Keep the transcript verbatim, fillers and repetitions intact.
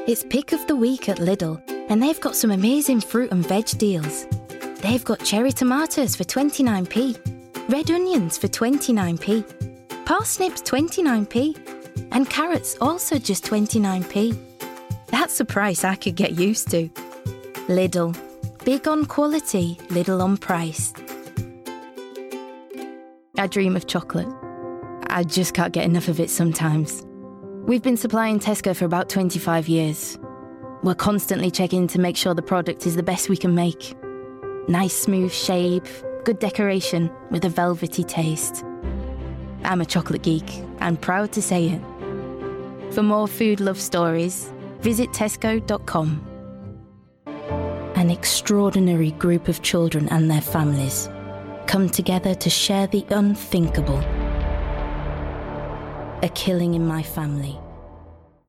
It's pick of the week at Lidl, and they've got some amazing fruit and veg deals. They've got cherry tomatoes for twenty-nine p, red onions for twenty-nine p, parsnips twenty-nine p, and carrots also just twenty-nine p. That's a price I could get used to. Lidl. Big on quality, little on price. I dream of chocolate. I just can't get enough of it sometimes. We've been supplying Tesco for about twenty-five years. We're constantly checking to make sure the product is the best we can make. Nice smooth shape, good decoration with a velvety taste. I'm a chocolate geek and proud to say it. For more food love stories, visit tesco dot com. An extraordinary group of children and their families come together to share the unthinkable. A killing in my family.